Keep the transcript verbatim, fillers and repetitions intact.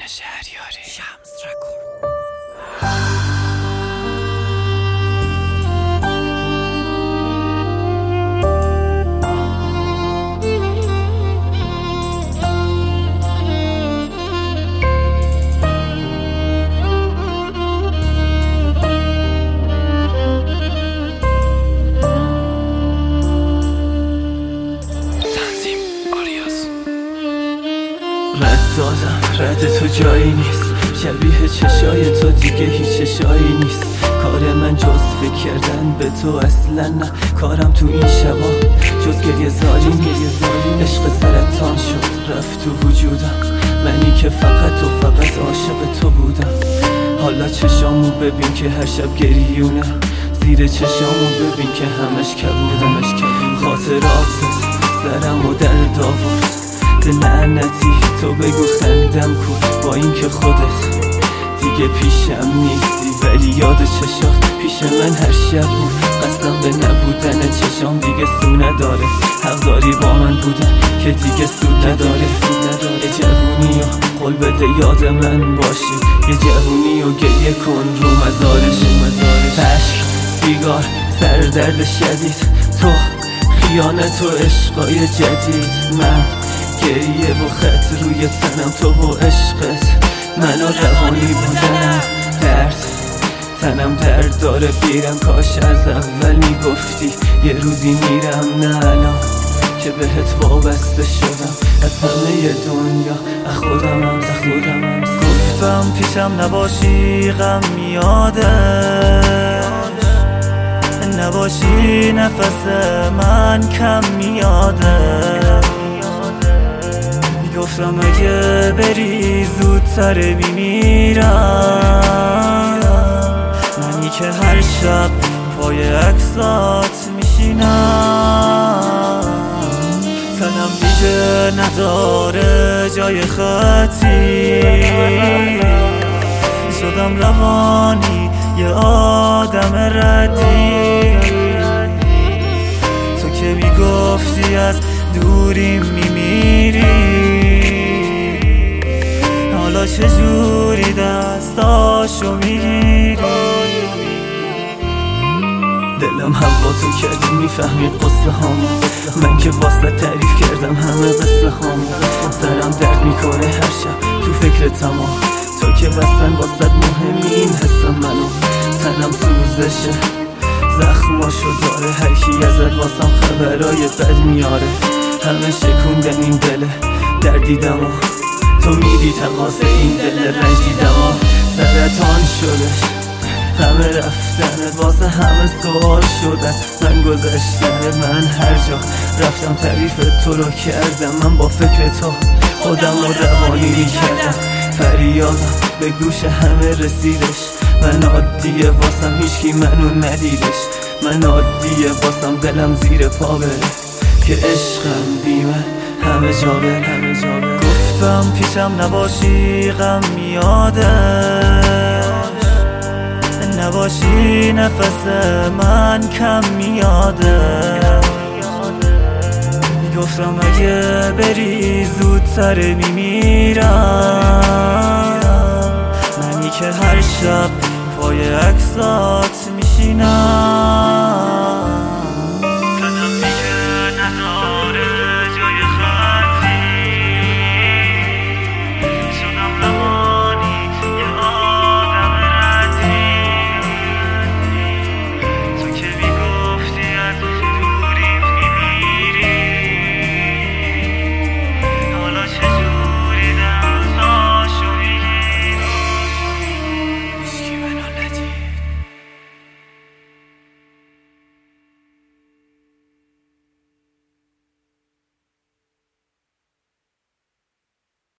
شهریاری شمس رکورد. رد دادم رد تو جایی نیست، شبیه چشای تو دیگه هیچ چشایی نیست. کار من جز فکر کردن به تو اصلا نه، کارم تو این شبا جز گریه زاری نیست. عشق سرطان شد رفت تو وجودم، منی که فقط و فقط عاشق تو بودم. حالا چشامو ببین که هر شب گریونه، زیر چشامو ببین که همش کبودم. خاطراتت سرم و درد آورد، لعنتی تو بگو خندم کو، با این که خودت دیگه پیشم نیستی ولی یاد چشات پیش من هر شب بود. قصدم به نبودن چشام دیگه سو نداره، حق داری با من بودن که دیگه سود نداره. یه جوونی و قول بده یاد من باشی، یه جوونی و گریه کن رو مزارش. عشق، سیگار، سر درد شدید، تو خیانت و عشقای جدید، من گریه و خط روی تنم، تو و عشقت منو روانی بودنم. درد تنم درد داره بیرم، کاش از اول میگفتی یه روزی میرم. نه الان که بهت وابسته شدم، از همه دنیا از خودمم از خودمم گفتم پیشم نباشی غم میاده، نباشی نفس من کم میاده. گفتم اگه بری زودتر میمیرم، منی که هر شب پای عکسات میشینم. تنم دیگه نداره جای خطی، شدم روانی یه آدم ردی. تو که میگفتی از دوریم میمیری، حالا چجوری دستاشو میگیری؟ دلم هوا تو کردی میفهمی قصه هامو، من که واسه تعریف کردم همه قصه هامو. سرم درد میکنه هر شب تو فکر تمام، تو که بستن واسه مهمی این حس منو. تنم سوزشه زخماشو داره، هر کی ازت واسم خبرای بد میاره. همه شکوندن این دل دردیدم و تو میری تقاس این دل رنج دیدم و سرطان شدش همه رفتنت، واسه همه سوال شدن من گذشتن. من هر جا رفتم تعریف تو رو کردم، من با فکر تو خودم رو روانی میکردم. فریادم به گوش همه رسیدش، من عادیه واسم هیچکی منو ندیدش. من عادیه واسم دلم زیر پا بره، که عشقم بی من همه جا بره همه جا بره. گفتم پیشم نباشی غم میاده، نباشی نفس من کم میاده. گفتم اگه بری زودتر میمیرم، منی که هر شب پای عکسات میشینم.